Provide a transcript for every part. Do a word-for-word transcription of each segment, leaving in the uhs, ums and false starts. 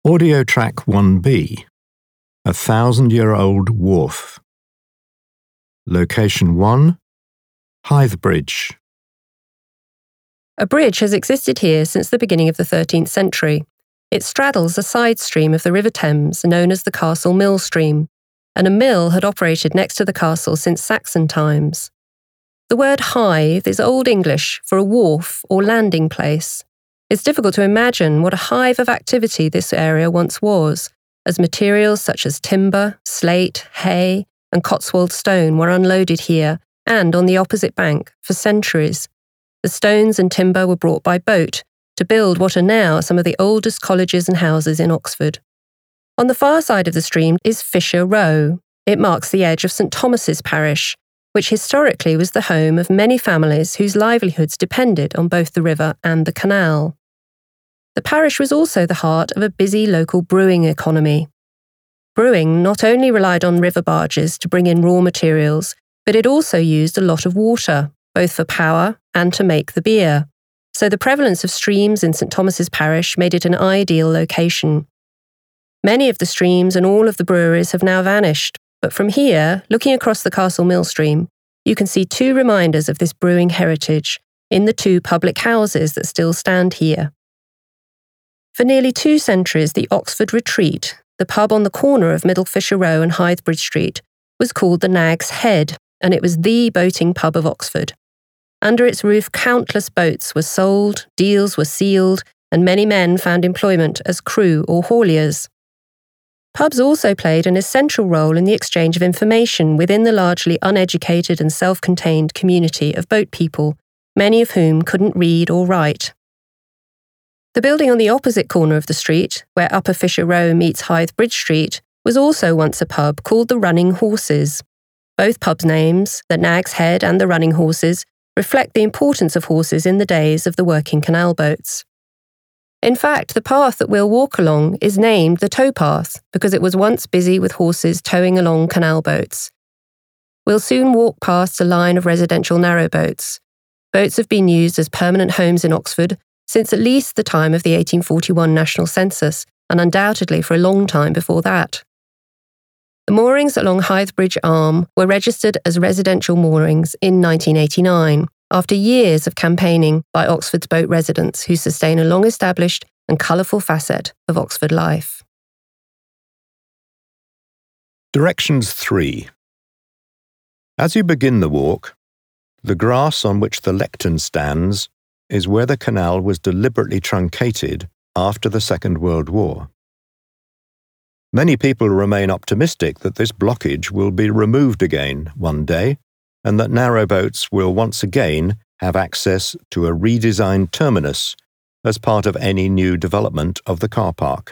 Audio track one B, A Thousand-Year-Old Wharf. Location one, Hythe Bridge. A bridge has existed here since the beginning of the thirteenth century. It straddles a side stream of the River Thames known as the Castle Mill Stream, and a mill had operated next to the castle since Saxon times. The word Hythe is Old English for a wharf or landing place. It's difficult to imagine what a hive of activity this area once was, as materials such as timber, slate, hay, and Cotswold stone were unloaded here and on the opposite bank for centuries. The stones and timber were brought by boat to build what are now some of the oldest colleges and houses in Oxford. On the far side of the stream is Fisher Row. It marks the edge of St Thomas's parish, which historically was the home of many families whose livelihoods depended on both the river and the canal. The parish was also the heart of a busy local brewing economy. Brewing not only relied on river barges to bring in raw materials, but it also used a lot of water, both for power and to make the beer. So the prevalence of streams in St Thomas's parish made it an ideal location. Many of the streams and all of the breweries have now vanished, but from here, looking across the Castle Mill Stream, you can see two reminders of this brewing heritage in the two public houses that still stand here. For nearly two centuries, the Oxford Retreat, the pub on the corner of Middle Fisher Row and Hythe Bridge Street, was called the Nag's Head, and it was the boating pub of Oxford. Under its roof, countless boats were sold, deals were sealed, and many men found employment as crew or hauliers. Pubs also played an essential role in the exchange of information within the largely uneducated and self-contained community of boat people, many of whom couldn't read or write. The building on the opposite corner of the street, where Upper Fisher Row meets Hythe Bridge Street, was also once a pub called the Running Horses. Both pubs' names, the Nag's Head and the Running Horses, reflect the importance of horses in the days of the working canal boats. In fact, the path that we'll walk along is named the towpath because it was once busy with horses towing along canal boats. We'll soon walk past a line of residential narrowboats. Boats have been used as permanent homes in Oxford since at least the time of the eighteen forty-one national census, and undoubtedly for a long time before that. The moorings along Hythe Bridge Arm were registered as residential moorings in nineteen eighty-nine, after years of campaigning by Oxford's boat residents who sustain a long-established and colourful facet of Oxford life. Directions three. As you begin the walk, the grass on which the lectern stands is where the canal was deliberately truncated after the Second World War. Many people remain optimistic that this blockage will be removed again one day, and that narrowboats will once again have access to a redesigned terminus as part of any new development of the car park.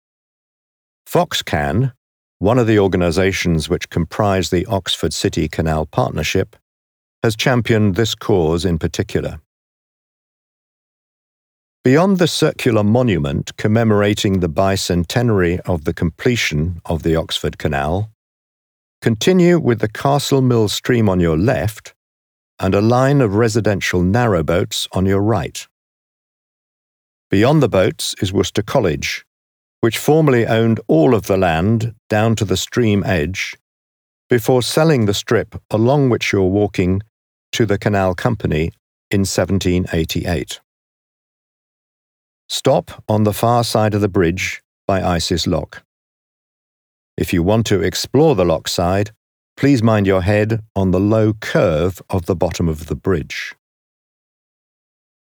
Foxcan, one of the organisations which comprise the Oxford City Canal Partnership, has championed this cause in particular. Beyond the circular monument commemorating the bicentenary of the completion of the Oxford Canal, continue with the Castle Mill Stream on your left and a line of residential narrowboats on your right. Beyond the boats is Worcester College, which formerly owned all of the land down to the stream edge, before selling the strip along which you're walking to the Canal Company in seventeen eighty-eight. Stop on the far side of the bridge by Isis Lock. If you want to explore the lock side, please mind your head on the low curve of the bottom of the bridge.